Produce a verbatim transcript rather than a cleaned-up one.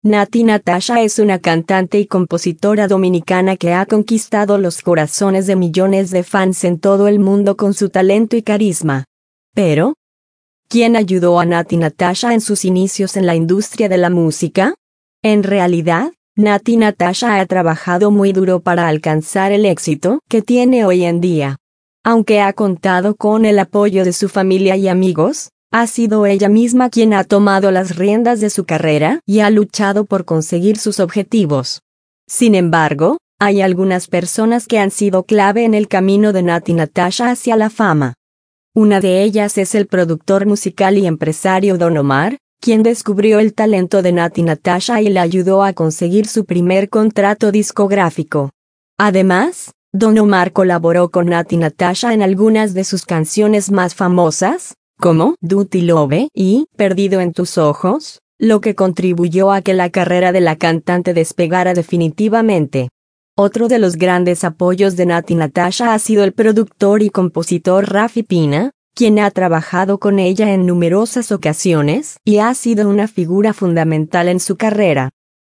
Natti Natasha es una cantante y compositora dominicana que ha conquistado los corazones de millones de fans en todo el mundo con su talento y carisma. Pero, ¿quién ayudó a Natti Natasha en sus inicios en la industria de la música? En realidad, Natti Natasha ha trabajado muy duro para alcanzar el éxito que tiene hoy en día. Aunque ha contado con el apoyo de su familia y amigos, ha sido ella misma quien ha tomado las riendas de su carrera y ha luchado por conseguir sus objetivos. Sin embargo, hay algunas personas que han sido clave en el camino de Natti Natasha hacia la fama. Una de ellas es el productor musical y empresario Don Omar, quien descubrió el talento de Natti Natasha y le ayudó a conseguir su primer contrato discográfico. Además, Don Omar colaboró con Natti Natasha en algunas de sus canciones más famosas, como Dirty Love y Perdido en tus ojos, lo que contribuyó a que la carrera de la cantante despegara definitivamente. Otro de los grandes apoyos de Natti Natasha ha sido el productor y compositor Rafi Pina, quien ha trabajado con ella en numerosas ocasiones y ha sido una figura fundamental en su carrera.